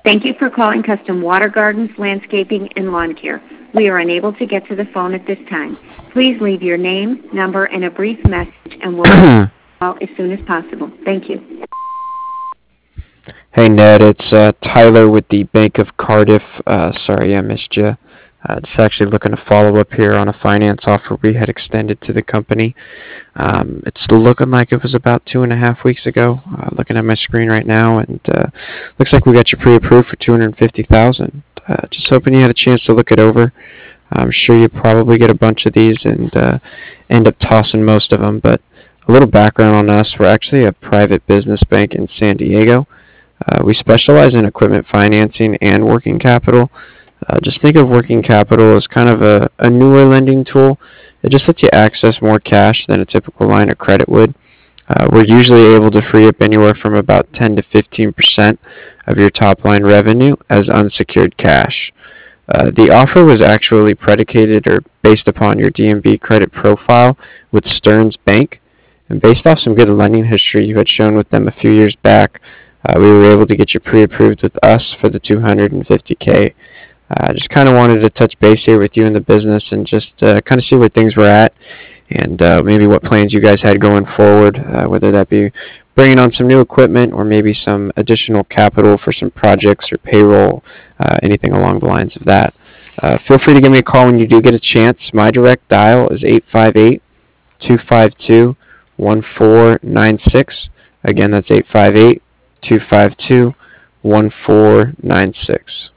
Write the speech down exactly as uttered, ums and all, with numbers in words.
Thank you for calling Custom Water Gardens, Landscaping, and Lawn Care. We are unable to get to the phone at this time. Please leave your name, number, and a brief message, and we'll call as soon as possible. Thank you. Hey Ned, it's uh, Tyler with the Bank of Cardiff. Uh, sorry I missed you. Uh, just actually looking to follow up here on a finance offer we had extended to the company. Um, it's looking like it was about two and a half weeks ago. Uh, looking at my screen right now, and uh, looks like we got you pre-approved for two hundred fifty thousand dollars. Uh, just hoping you had a chance to look it over. I'm sure you probably get a bunch of these and uh, end up tossing most of them. But a little background on us: we're actually a private business bank in San Diego. Uh, we specialize in equipment financing and working capital. Uh, just think of working capital as kind of a, a newer lending tool. It just lets you access more cash than a typical line of credit would. Uh, we're usually able to free up anywhere from about ten to fifteen percent of your top line revenue as unsecured cash. Uh, the offer was actually predicated or based upon your D M V credit profile with Stearns Bank, and based off some good lending history you had shown with them a few years back, uh, we were able to get you pre-approved with us for the two hundred fifty K. I uh, just kind of wanted to touch base here with you in the business and just uh, kind of see where things were at and uh, maybe what plans you guys had going forward, uh, whether that be bringing on some new equipment or maybe some additional capital for some projects or payroll, uh, anything along the lines of that. Uh, feel free to give me a call when you do get a chance. My direct dial is eight five eight, two five two, one four nine six. Again, that's eight five eight, two five two, one four nine six.